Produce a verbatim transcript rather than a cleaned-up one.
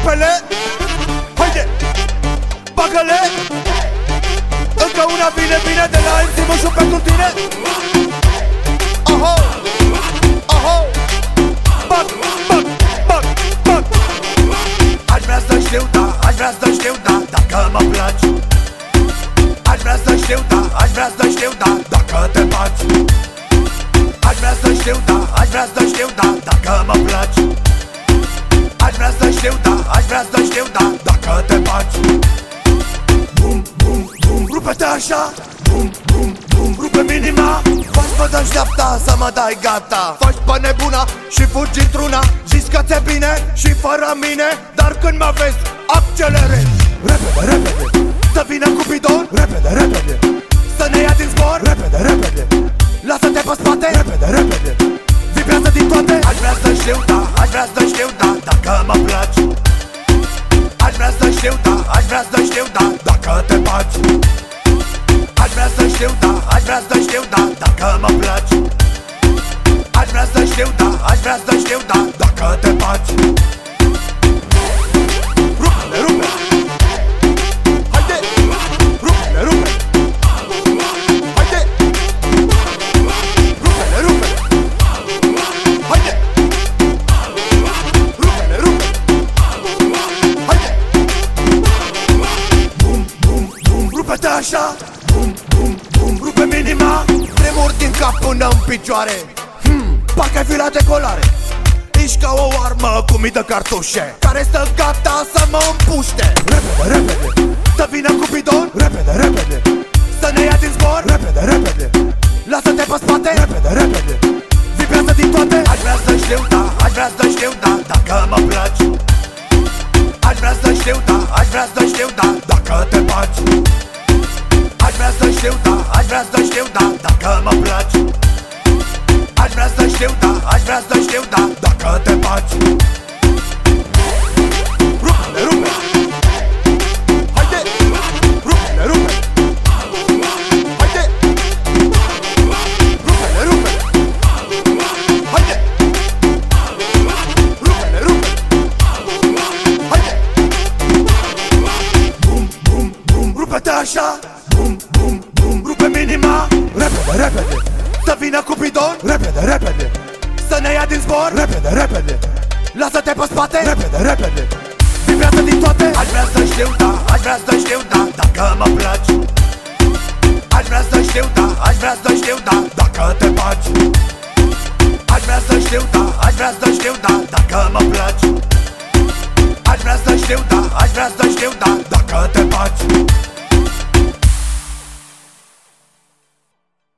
rupele. Haide, bagă-le. Încă una vine, vine de la M C Moșu pentru tine. Aho, aho. Bag, bag, bag, bag. Aș vrea să știu, da, aș vrea să știu, da, dacă mă placi. Aș vrea să știu, da, aș vrea să știu, da, dacă te bagi. Aș vrea să știu, da, aș vrea să știu, da, dacă mă placi. Aș vrea să știu, da, aș vrea să știu, da, dacă te bagi. Bum, bum, bum, rupe-te așa. Bum, bum, bum, rupe minima. Faci-mă de-așteapta să mă dai gata. Faci pe nebuna și fugi într-una. Zici că ți-e bine și fără mine, dar când mă vezi, accelerezi. Repede, repede, să vină Cupidon. Repede, repede, să ne ia din zbor. Repede, repede, lasă-te pe spate. Repede, repede, vibrează din toate. Aș vrea să știu, da, aș vrea să știu, da, dacă mă placi. Aș vrea să știu, da, aș vrea să știu, da, dacă te bagi. Aș vrea să știu, da, aș vrea să știu, da, dacă mă placi. Aș vrea să știu, da, aș vrea să știu, da, dacă te bagi. Rupe-le, rupe. Haide, rupe-le, rupe. Haide, rupe-le, rupe. Haide, rupe-le, rupe. Haide. Bum, bum, bum, rupe-te așa. Bum, bum, bum, rupe minima. Tremur din cap până în picioare. Hmm, parcă ai fi la decolare. Ești ca o armă cu mii de cartușe care stă gata să mă împuște. Repede, repede, să vină Cupidon. Repede, repede, să ne ia din zbor. Repede, repede, lasă-te pe spate. Repede, repede, vibrează din toate. Aș vrea să știu, da, aș vrea să știu, da, dacă mă placi. Aș vrea să știu, da, aș vrea să știu, da, dacă te bagi. Aș vrea să știu, da, aș vrea să știu, da, dacă mă placi. Aș vrea să știu, da, aș vrea să știu, da, dacă te bagi. Rupe-le, rupe. Haide, rupe-le, rupe. Haide, rupe-le, rupe. Haide, rupe-le, rupe. Haide. Bum, bum, bum, rupe-te așa. Bum, bum, bum, rupe minima. Repede, repede, să vină Cupidon. Repede, repede, să ne ia din zbor. Repede, repede, lasă-te pe spate. Repede, repede, vibrează din toate. Aș vrea să știu, da, aș vrea să știu, da, dacă mă placi. Aș vrea să știu, da, aș vrea să știu, da, dacă te bagi. Aș vrea să știu, da, aș vrea să știu, da, dacă mă placi.